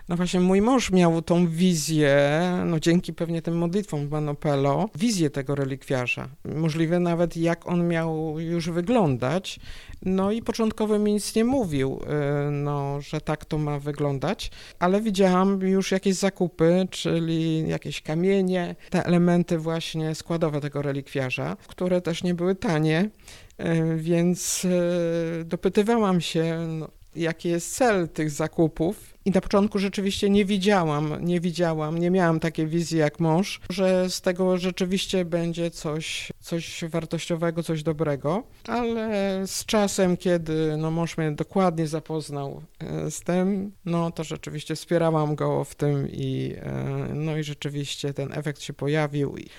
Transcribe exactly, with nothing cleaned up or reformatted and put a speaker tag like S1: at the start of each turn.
S1: No właśnie mój mąż miał tą wizję, no dzięki pewnie tym modlitwom w Manopelo, wizję tego relikwiarza. Możliwe nawet jak on miał już wyglądać. No i początkowo mi nic nie mówił, no, że tak to ma wyglądać, ale widziałam już jakieś zakupy, czyli jakieś kamienie, te elementy właśnie składowe tego relikwiarza, które też nie były tanie, więc dopytywałam się, no, jaki jest cel tych zakupów. I na początku rzeczywiście nie widziałam, nie widziałam, nie miałam takiej wizji jak mąż, że z tego rzeczywiście będzie coś, coś wartościowego, coś dobrego, ale z czasem, kiedy no, mąż mnie dokładnie zapoznał z tym, no to rzeczywiście wspierałam go w tym i, no, i rzeczywiście ten efekt się pojawił.